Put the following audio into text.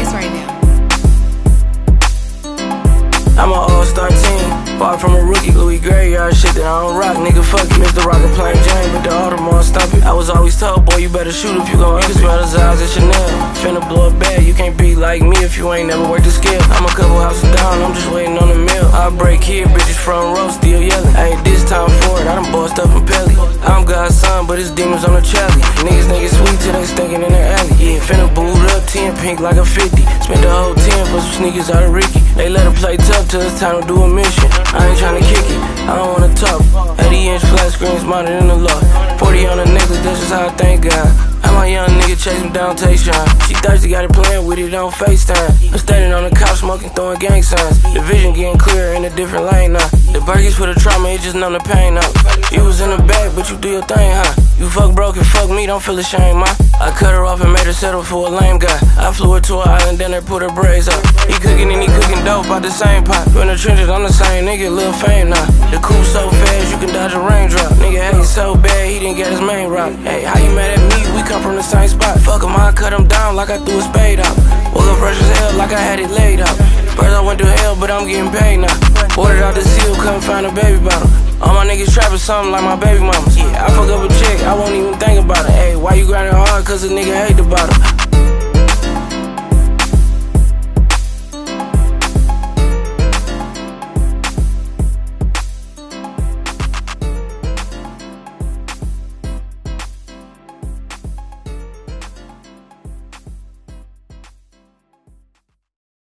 right now. I'm an all-star team, far from a rookie, Louis Graveyard shit that I don't rock, nigga, fuck you. Mr. Rocket playing Jane, but the Audemars stomp it. I was always told, boy, you better shoot if you gon' eat. Smell his eyes at Chanel, finna blow a bag, you can't be like me if you ain't never worked the skill. I'm a couple houses down, I'm just waiting on the meal. I break here, bitches front row, still yelling. Ain't this time for it, I done bossed up from Pelly. I'm God's son, but it's demons on the chally. Niggas sweet till they stinking in the alley. Yeah, finna boot up, 10 pink like a 50. Spent the whole 10 for some sneakers out of Ricky. They let her play tough till it's time to do a mission. I ain't tryna kick it, I don't wanna talk. 80-inch flat screen smarter than the law. 40 on the necklace, that's just how I thank God. How my young nigga chase him down Tayshawn. She thirsty, got it playing with it on FaceTime. I'm standing on the couch smoking, throwing gang signs. The vision getting clearer in a different lane now. The burgers for the trauma, it just numb the pain out. You was in the back, but you do your thing, huh? You fuck broke and fuck me, don't feel ashamed, ma. I cut her off and made her settle for a lame guy. I flew her to an island, then they put her braids up. He cooking and he cooking dope out the same pot. You in the trenches, I'm the same nigga, Lil Fame now. The coupe so fast, you can dodge a raindrop. Nigga hate so bad, he didn't get his main rock. Hey, how you mad at me? We come from the same spot. Fuck him, I cut him down like I threw a spade out. Woke up fresh as hell like I had it laid out. First I went to hell, but I'm getting paid now. Ordered out the seal, couldn't find a baby bottle. All my niggas trapping something like my baby mamas. Yeah, I fuck up a chick, I won't even think about it. Hey, why you grinding hard? Cause a nigga hate the bottle.